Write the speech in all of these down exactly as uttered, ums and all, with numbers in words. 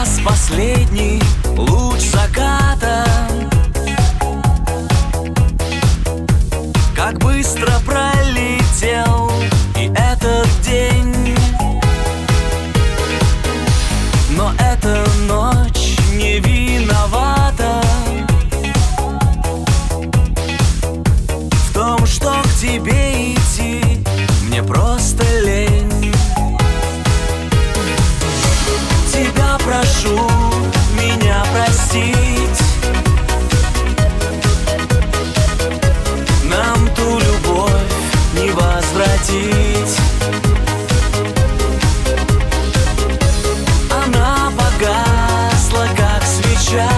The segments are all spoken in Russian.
Погас последний луч заката. Как быстро пролетел и этот день. Но эта ночь не виновата в том, что к тебе идти мне просто лень. Тебя прошу меня простить. Нам ту любовь не возвратить. Она погасла, как свеча.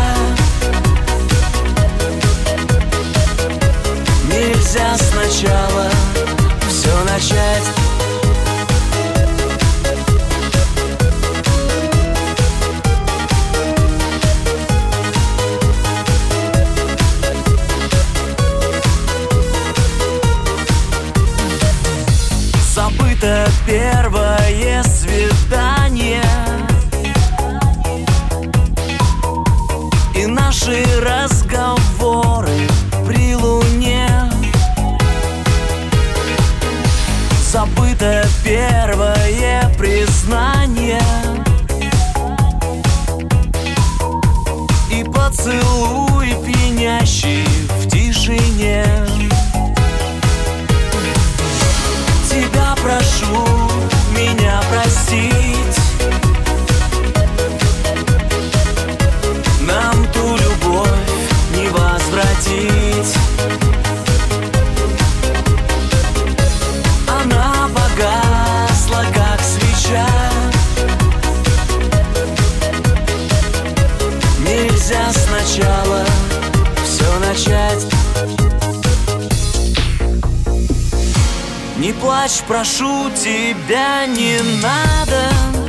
Нельзя сначала все начать. Забыто первое свидание и наши разговоры при луне. Забыто первое признание и поцелуй пьянящий в тишине. Тебя прошу меня простить. Нам ту любовь не возвратить. Она погасла, как свеча. Нельзя сначала все начать. Не плачь, прошу тебя, не надо.